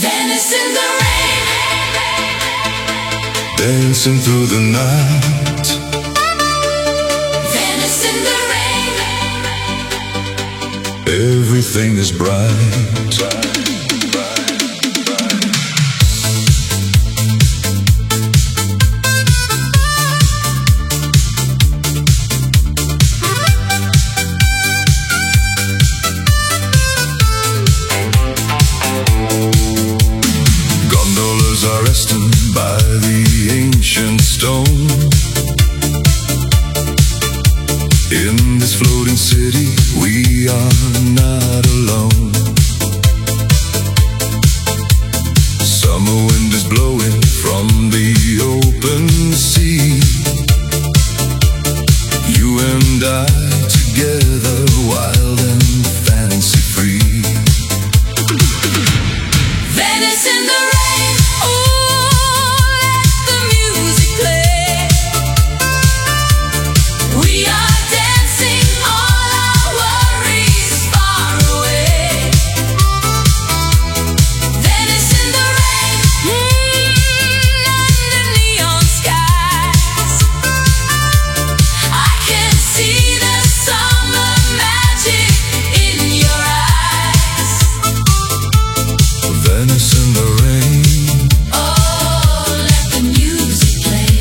Venice in the rain, dancing through the night. Venice in the rain, Everything is bright. Gondolas are resting by the ancient stone. In this floating city, we are not alone. Summer wind is blowing from the open sea. You and I together, wild and fancy free. Venice in the rain. Oh, let the music play. We are dancing, all our worries far away. Venice in the rain, under neon skies. I can see the summer magic in your eyes. Venice in the rain, Oh, let the music play.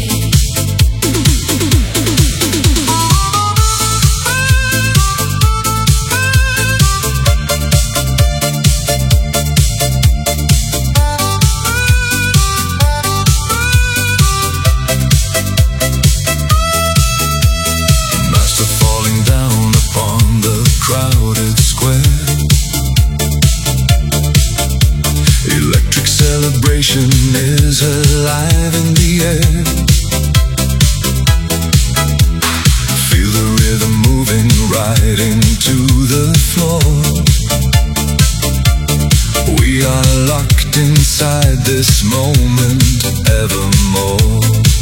master falling down upon the crowded square. Electric celebration is alive in the air. Feel the rhythm moving right into the floor. We are locked inside this moment evermore.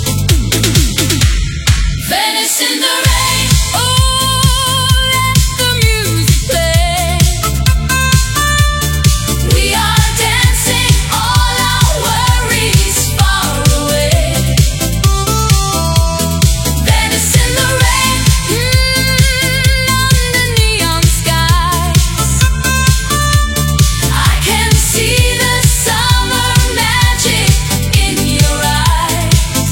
Venice in the rain. Oh, let the music play. We are dancing, all our worries far away. Venice in the rain, under neon skies. I can see the summer magic in your eyes.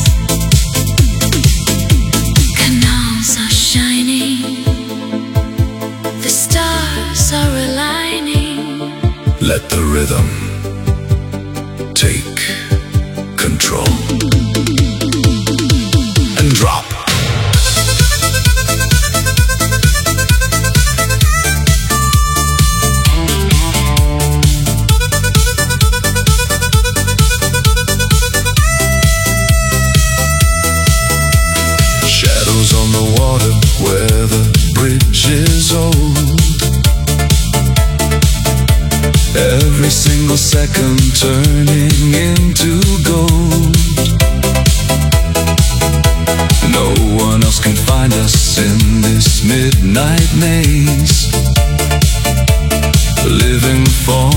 Canals are shining, the stars are aligning. Let the rhythm take control and drop. Shadows on the water where the bridge is old. Every single second turning into gold. No one else can find us in this midnight maze. Living for